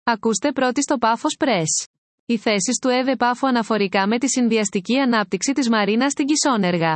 Ακούστε πρώτη στο Πάφος Press. Οι θέσεις του ΕΒ Πάφου αναφορικά με τη συνδυαστική ανάπτυξη της Μαρίνας στην Κισόνεργα.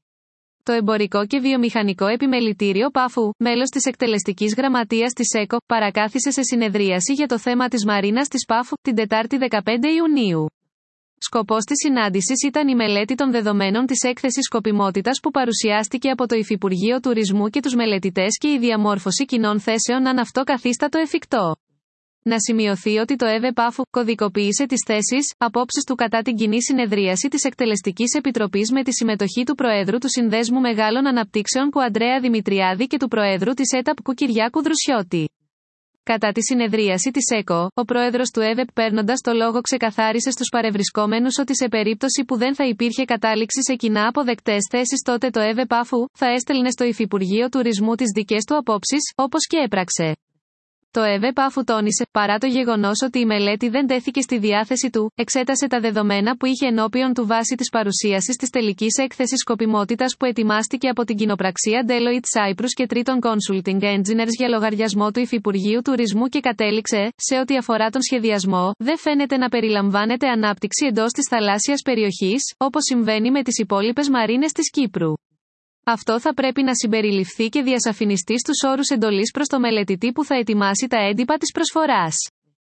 Το Εμπορικό και Βιομηχανικό Επιμελητήριο Πάφου, μέλος της Εκτελεστικής Γραμματείας της ΕΚΟ, παρακάθισε σε συνεδρίαση για το θέμα της Μαρίνας της Πάφου, την Τετάρτη 15 Ιουνίου. Σκοπός της συνάντησης ήταν η μελέτη των δεδομένων της έκθεσης σκοπιμότητας που παρουσιάστηκε από το Υφυπουργείο Τουρισμού και τους μελετητές και η διαμόρφωση κοινών θέσεων αν αυτό καθίστατο εφικτό. Να σημειωθεί ότι το ΕΒ Πάφου κωδικοποίησε τις θέσεις, απόψεις του κατά την κοινή συνεδρίαση της Εκτελεστικής Επιτροπής με τη συμμετοχή του Προέδρου του Συνδέσμου Μεγάλων Αναπτύξεων Κου Αντρέα Δημητριάδη και του Προέδρου της ΕΤΑΠ Κου Κυριάκου Δρουσιώτη. Κατά τη συνεδρίαση της ΕΚΟ, ο πρόεδρος του ΕΒ, παίρνοντας το λόγο, ξεκαθάρισε στους παρευρισκόμενους ότι σε περίπτωση που δεν θα υπήρχε κατάληξη σε κοινά αποδεκτές θέσεις, τότε το ΕΒ Πάφου θα έστελνε στο Υφυπουργείο Τουρισμού τις δικές του απόψεις, όπως και έπραξε. Το ΕΒ Πάφου τόνισε, παρά το γεγονός ότι η μελέτη δεν τέθηκε στη διάθεση του, εξέτασε τα δεδομένα που είχε ενώπιον του βάσει της παρουσίασης της τελικής έκθεσης σκοπιμότητας που ετοιμάστηκε από την κοινοπραξία Deloitte Cyprus και τρίτων Consulting Engineers για λογαριασμό του Υφυπουργείου Τουρισμού και κατέληξε, σε ό,τι αφορά τον σχεδιασμό, δεν φαίνεται να περιλαμβάνεται ανάπτυξη εντός της θαλάσσιας περιοχής, όπως συμβαίνει με τις υπόλοιπες μαρίνες της Κύπρου. Αυτό θα πρέπει να συμπεριληφθεί και διασαφινιστεί στους όρους εντολής προς το μελετητή που θα ετοιμάσει τα έντυπα της προσφοράς.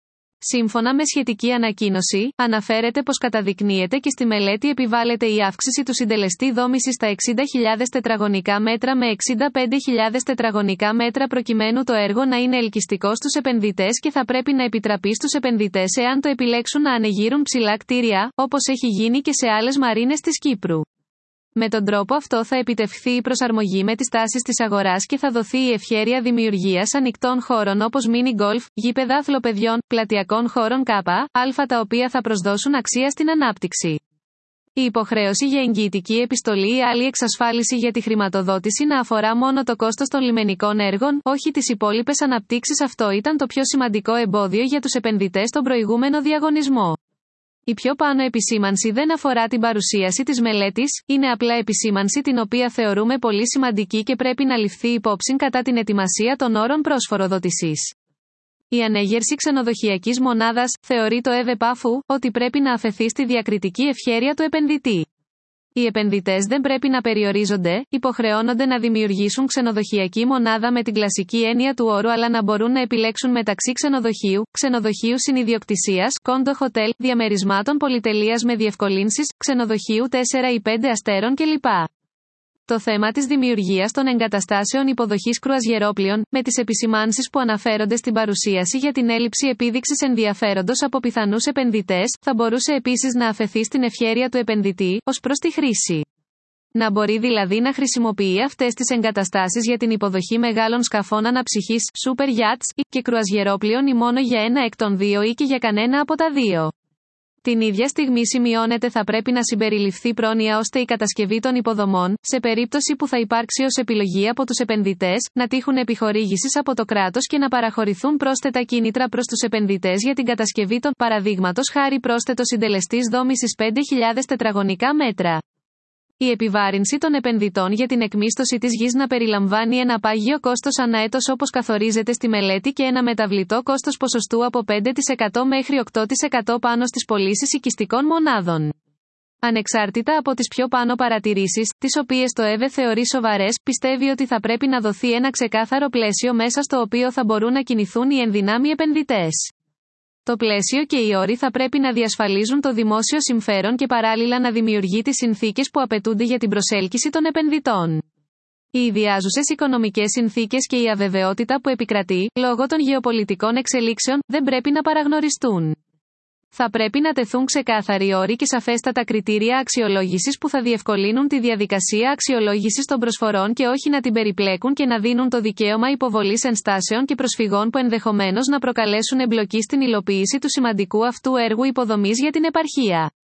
Σύμφωνα με σχετική ανακοίνωση, αναφέρεται πως καταδεικνύεται και στη μελέτη επιβάλλεται η αύξηση του συντελεστή δόμησης στα 60.000 τετραγωνικά μέτρα με 65.000 τετραγωνικά μέτρα προκειμένου το έργο να είναι ελκυστικό στους επενδυτές και θα πρέπει να επιτραπεί στους επενδυτές εάν το επιλέξουν να ανεγείρουν ψηλά κτίρια, όπως έχει γίνει και σε άλλες μαρίνες της Κύπρου. Με τον τρόπο αυτό θα επιτευχθεί η προσαρμογή με τις τάσεις της αγοράς και θα δοθεί η ευχέρεια δημιουργίας ανοιχτών χώρων όπως μίνι γκολφ, γήπεδα αθλοπαιδιών, πλατειακών χώρων ΚΑ, τα οποία θα προσδώσουν αξία στην ανάπτυξη. Η υποχρέωση για εγγυητική επιστολή ή άλλη εξασφάλιση για τη χρηματοδότηση να αφορά μόνο το κόστος των λιμενικών έργων, όχι τις υπόλοιπες αναπτύξεις. Αυτό ήταν το πιο σημαντικό εμπόδιο για τους επενδυτές στον προηγούμενο διαγωνισμό. Η πιο πάνω επισήμανση δεν αφορά την παρουσίαση της μελέτης, είναι απλά επισήμανση την οποία θεωρούμε πολύ σημαντική και πρέπει να ληφθεί υπόψη κατά την ετοιμασία των όρων πρόσφοροδότησης. Η ανέγερση ξενοδοχειακής μονάδας, θεωρεί το ΕΒ Πάφου, ότι πρέπει να αφαιθεί στη διακριτική ευχέρεια του επενδυτή. Οι επενδυτές δεν πρέπει να περιορίζονται, υποχρεώνονται να δημιουργήσουν ξενοδοχειακή μονάδα με την κλασική έννοια του όρου, αλλά να μπορούν να επιλέξουν μεταξύ ξενοδοχείου συνιδιοκτησίας, κόντο χοτέλ, διαμερισμάτων πολυτελείας με διευκολύνσεις, ξενοδοχείου 4 ή 5 αστέρων κλπ. Το θέμα της δημιουργίας των εγκαταστάσεων υποδοχής κρουαζιερόπλοιων, με τις επισημάνσεις που αναφέρονται στην παρουσίαση για την έλλειψη επίδειξης ενδιαφέροντος από πιθανούς επενδυτές, θα μπορούσε επίσης να αφαιθεί στην ευχέρεια του επενδυτή, ως προς τη χρήση. Να μπορεί δηλαδή να χρησιμοποιεί αυτές τις εγκαταστάσεις για την υποδοχή μεγάλων σκαφών αναψυχής, super yachts, και κρουαζιερόπλοιων ή μόνο για ένα εκ των δύο ή και για κανένα από τα δύο. Την ίδια στιγμή σημειώνεται θα πρέπει να συμπεριληφθεί πρόνοια ώστε η κατασκευή των υποδομών, σε περίπτωση που θα υπάρξει ως επιλογή από τους επενδυτές, να τύχουν επιχορήγησης από το κράτος και να παραχωρηθούν πρόσθετα κίνητρα προς τους επενδυτές για την κατασκευή των, παραδείγματος χάρη, πρόσθετο συντελεστής δόμησης 5.000 τετραγωνικά μέτρα. Η επιβάρυνση των επενδυτών για την εκμίσθωση της γης να περιλαμβάνει ένα πάγιο κόστος ανά έτος όπως καθορίζεται στη μελέτη και ένα μεταβλητό κόστος ποσοστού από 5% μέχρι 8% πάνω στις πωλήσεις οικιστικών μονάδων. Ανεξάρτητα από τις πιο πάνω παρατηρήσεις, τις οποίες το ΕΒ θεωρεί σοβαρές, πιστεύει ότι θα πρέπει να δοθεί ένα ξεκάθαρο πλαίσιο μέσα στο οποίο θα μπορούν να κινηθούν οι ενδυνάμοι επενδυτές. Το πλαίσιο και οι όροι θα πρέπει να διασφαλίζουν το δημόσιο συμφέρον και παράλληλα να δημιουργεί τις συνθήκες που απαιτούνται για την προσέλκυση των επενδυτών. Οι ιδιάζουσες οικονομικές συνθήκες και η αβεβαιότητα που επικρατεί, λόγω των γεωπολιτικών εξελίξεων, δεν πρέπει να παραγνωριστούν. Θα πρέπει να τεθούν ξεκάθαροι όροι και σαφέστατα κριτήρια αξιολόγησης που θα διευκολύνουν τη διαδικασία αξιολόγησης των προσφορών και όχι να την περιπλέκουν και να δίνουν το δικαίωμα υποβολής ενστάσεων και προσφυγών που ενδεχομένως να προκαλέσουν εμπλοκή στην υλοποίηση του σημαντικού αυτού έργου υποδομής για την επαρχία.